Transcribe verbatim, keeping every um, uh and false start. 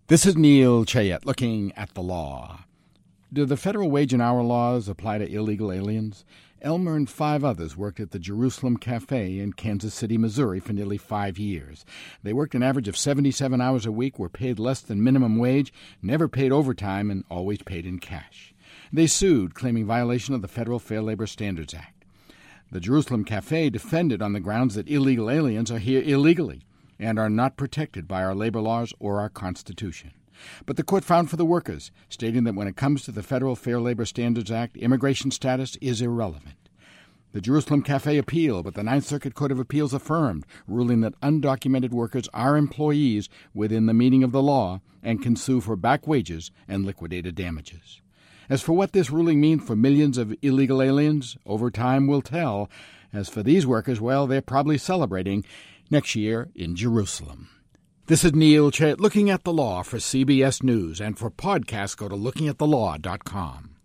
This is Neil Chayet looking at the law. Do the federal wage and hour laws apply to illegal aliens? Elmer and five others worked at the Jerusalem Cafe in Kansas City, Missouri for nearly five years. They worked an average of seventy-seven hours a week, were paid less than minimum wage, never paid overtime, and always paid in cash. They sued, claiming violation of the Federal Fair Labor Standards Act. The Jerusalem Cafe defended on the grounds that illegal aliens are here illegally and are not protected by our labor laws or our Constitution. But the court found for the workers, stating that when it comes to the Federal Fair Labor Standards Act, immigration status is irrelevant. The Jerusalem Cafe appealed, but the Ninth Circuit Court of Appeals affirmed, ruling that undocumented workers are employees within the meaning of the law and can sue for back wages and liquidated damages. As for what this ruling means for millions of illegal aliens, over time will tell. As for these workers, well, they're probably celebrating next year in Jerusalem. This is Neil Chayet looking at the law for C B S News, and for podcasts, go to looking at the law dot com.